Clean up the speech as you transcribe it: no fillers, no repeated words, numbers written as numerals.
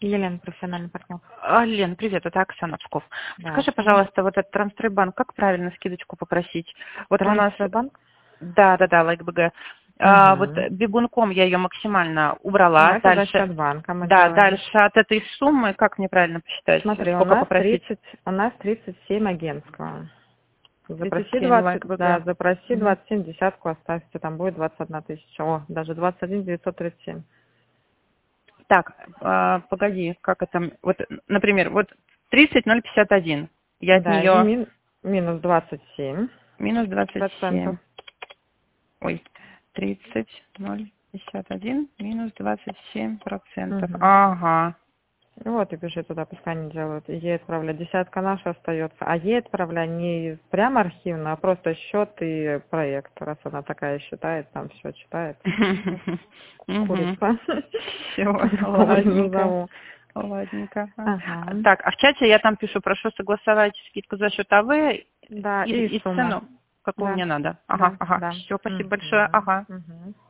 Елена, профессиональный партнер. Лен, привет, это Оксана Псков. Да. Скажи, пожалуйста, вот этот Транстрейбанк, как правильно скидочку попросить? Вот у нас... Транстрейбанк? Да, лайк-БГ. Вот бегунком я ее максимально убрала. Ну, это за счет банка мы Да, делаем. дальше от этой суммы, как мне правильно посчитать? Смотри, Сколько попросить? у нас 37 агентского. Запроси 37 20, да, лайк-БГ. запроси 27, десятку оставьте, там будет 21 тысяча. О, даже 21 937. Так, погоди, как это? Вот, например, вот 30,051. Я от Да, и нее минус 27 минус 27. процентов. Ой, 30,051 минус 27%. Угу. Ага. Вот и пиши туда, пускай они делают. И ей отправляй. Десятка наша остается. А ей отправляй не прямо архивно, а просто счет и проект. Раз она такая считает, там все читает. Курица. Все, ладненько. Ага. Так, а в чате я там пишу, прошу согласовать скидку за счет АВ Да, и и сумму. цену, какую Да. мне надо. Да. Ага. Все, спасибо большое. Мгм. Ага. Мгм.